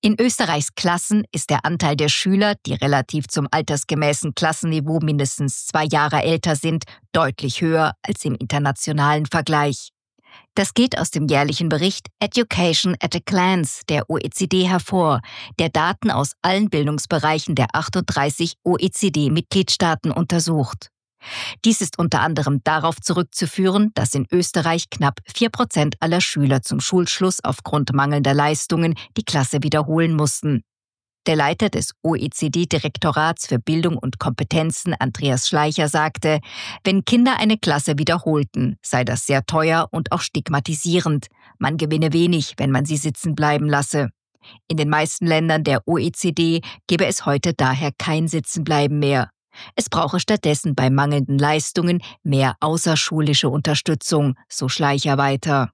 In Österreichs Klassen ist der Anteil der Schüler, die relativ zum altersgemäßen Klassenniveau mindestens 2 Jahre älter sind, deutlich höher als im internationalen Vergleich. Das geht aus dem jährlichen Bericht Education at a Glance der OECD hervor, der Daten aus allen Bildungsbereichen der 38 OECD-Mitgliedstaaten untersucht. Dies ist unter anderem darauf zurückzuführen, dass in Österreich knapp 4% aller Schüler zum Schulschluss aufgrund mangelnder Leistungen die Klasse wiederholen mussten. Der Leiter des OECD-Direktorats für Bildung und Kompetenzen, Andreas Schleicher, sagte, wenn Kinder eine Klasse wiederholten, sei das sehr teuer und auch stigmatisierend. Man gewinne wenig, wenn man sie sitzen bleiben lasse. In den meisten Ländern der OECD gebe es heute daher kein Sitzenbleiben mehr. Es brauche stattdessen bei mangelnden Leistungen mehr außerschulische Unterstützung, so Schleicher weiter.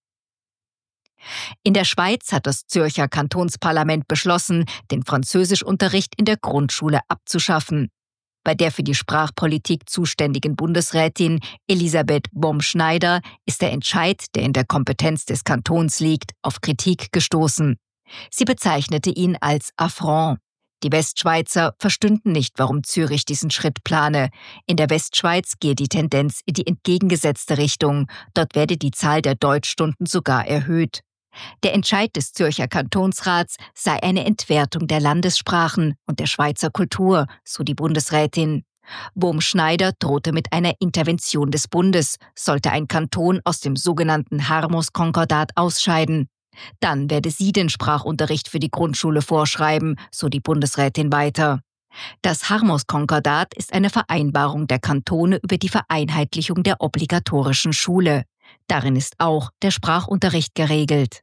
In der Schweiz hat das Zürcher Kantonsparlament beschlossen, den Französischunterricht in der Grundschule abzuschaffen. Bei der für die Sprachpolitik zuständigen Bundesrätin Elisabeth Bohm-Schneider ist der Entscheid, der in der Kompetenz des Kantons liegt, auf Kritik gestoßen. Sie bezeichnete ihn als Affront. Die Westschweizer verstünden nicht, warum Zürich diesen Schritt plane. In der Westschweiz gehe die Tendenz in die entgegengesetzte Richtung. Dort werde die Zahl der Deutschstunden sogar erhöht. Der Entscheid des Zürcher Kantonsrats sei eine Entwertung der Landessprachen und der Schweizer Kultur, so die Bundesrätin. Bohm-Schneider drohte mit einer Intervention des Bundes, sollte ein Kanton aus dem sogenannten Harmus-Konkordat ausscheiden. Dann werde sie den Sprachunterricht für die Grundschule vorschreiben, so die Bundesrätin weiter. Das Harmus-Konkordat ist eine Vereinbarung der Kantone über die Vereinheitlichung der obligatorischen Schule. Darin ist auch der Sprachunterricht geregelt.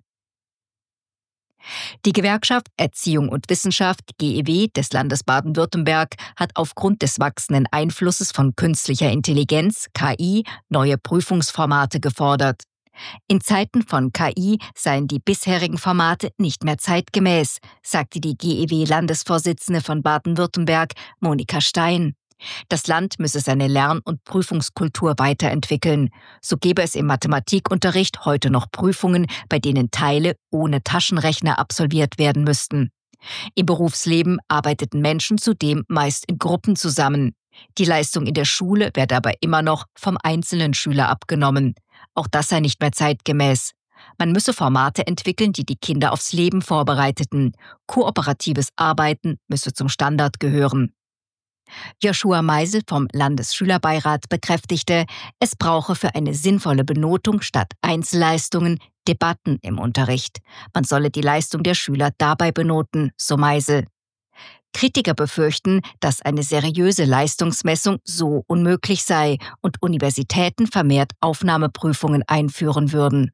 Die Gewerkschaft Erziehung und Wissenschaft GEW des Landes Baden-Württemberg hat aufgrund des wachsenden Einflusses von künstlicher Intelligenz, KI, neue Prüfungsformate gefordert. In Zeiten von KI seien die bisherigen Formate nicht mehr zeitgemäß, sagte die GEW-Landesvorsitzende von Baden-Württemberg, Monika Stein. Das Land müsse seine Lern- und Prüfungskultur weiterentwickeln. So gebe es im Mathematikunterricht heute noch Prüfungen, bei denen Teile ohne Taschenrechner absolviert werden müssten. Im Berufsleben arbeiteten Menschen zudem meist in Gruppen zusammen. Die Leistung in der Schule werde aber immer noch vom einzelnen Schüler abgenommen. Auch das sei nicht mehr zeitgemäß. Man müsse Formate entwickeln, die die Kinder aufs Leben vorbereiteten. Kooperatives Arbeiten müsse zum Standard gehören. Joshua Meisel vom Landesschülerbeirat bekräftigte, es brauche für eine sinnvolle Benotung statt Einzelleistungen Debatten im Unterricht. Man solle die Leistung der Schüler dabei benoten, so Meisel. Kritiker befürchten, dass eine seriöse Leistungsmessung so unmöglich sei und Universitäten vermehrt Aufnahmeprüfungen einführen würden.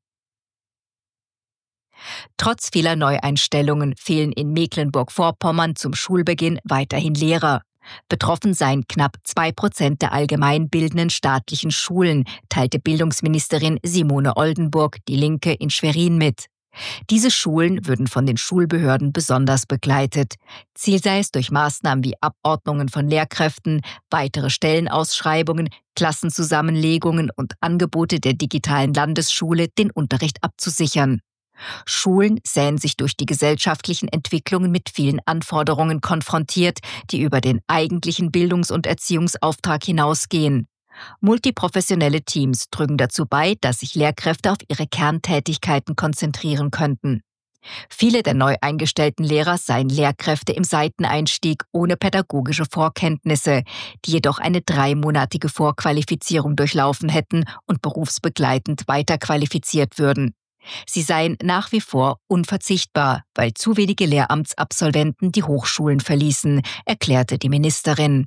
Trotz vieler Neueinstellungen fehlen in Mecklenburg-Vorpommern zum Schulbeginn weiterhin Lehrer. Betroffen seien knapp 2% der allgemeinbildenden staatlichen Schulen, teilte Bildungsministerin Simone Oldenburg, die Linke, in Schwerin mit. Diese Schulen würden von den Schulbehörden besonders begleitet. Ziel sei es, durch Maßnahmen wie Abordnungen von Lehrkräften, weitere Stellenausschreibungen, Klassenzusammenlegungen und Angebote der digitalen Landesschule den Unterricht abzusichern. Schulen sähen sich durch die gesellschaftlichen Entwicklungen mit vielen Anforderungen konfrontiert, die über den eigentlichen Bildungs- und Erziehungsauftrag hinausgehen. Multiprofessionelle Teams trügen dazu bei, dass sich Lehrkräfte auf ihre Kerntätigkeiten konzentrieren könnten. Viele der neu eingestellten Lehrer seien Lehrkräfte im Seiteneinstieg ohne pädagogische Vorkenntnisse, die jedoch eine 3-monatige Vorqualifizierung durchlaufen hätten und berufsbegleitend weiterqualifiziert würden. Sie seien nach wie vor unverzichtbar, weil zu wenige Lehramtsabsolventen die Hochschulen verließen, erklärte die Ministerin.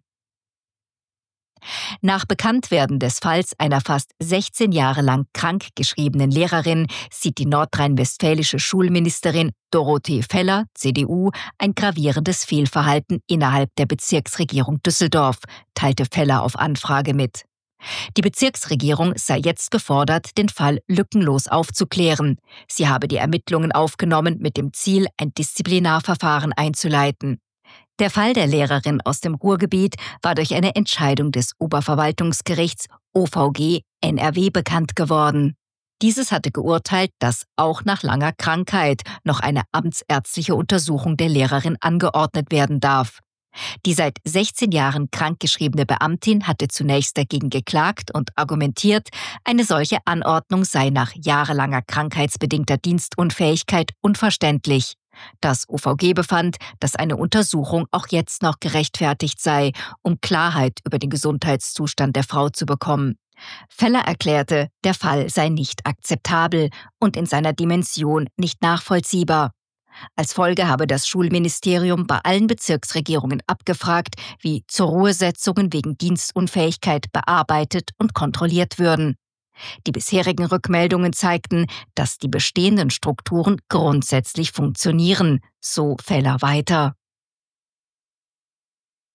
Nach Bekanntwerden des Falls einer fast 16 Jahre lang krankgeschriebenen Lehrerin sieht die nordrhein-westfälische Schulministerin Dorothee Feller, CDU, ein gravierendes Fehlverhalten innerhalb der Bezirksregierung Düsseldorf, teilte Feller auf Anfrage mit. Die Bezirksregierung sei jetzt gefordert, den Fall lückenlos aufzuklären. Sie habe die Ermittlungen aufgenommen mit dem Ziel, ein Disziplinarverfahren einzuleiten. Der Fall der Lehrerin aus dem Ruhrgebiet war durch eine Entscheidung des Oberverwaltungsgerichts OVG NRW bekannt geworden. Dieses hatte geurteilt, dass auch nach langer Krankheit noch eine amtsärztliche Untersuchung der Lehrerin angeordnet werden darf. Die seit 16 Jahren krankgeschriebene Beamtin hatte zunächst dagegen geklagt und argumentiert, eine solche Anordnung sei nach jahrelanger krankheitsbedingter Dienstunfähigkeit unverständlich. Das OVG befand, dass eine Untersuchung auch jetzt noch gerechtfertigt sei, um Klarheit über den Gesundheitszustand der Frau zu bekommen. Feller erklärte, der Fall sei nicht akzeptabel und in seiner Dimension nicht nachvollziehbar. Als Folge habe das Schulministerium bei allen Bezirksregierungen abgefragt, wie Zur-Ruhe-Setzungen wegen Dienstunfähigkeit bearbeitet und kontrolliert würden. Die bisherigen Rückmeldungen zeigten, dass die bestehenden Strukturen grundsätzlich funktionieren, so Feller weiter.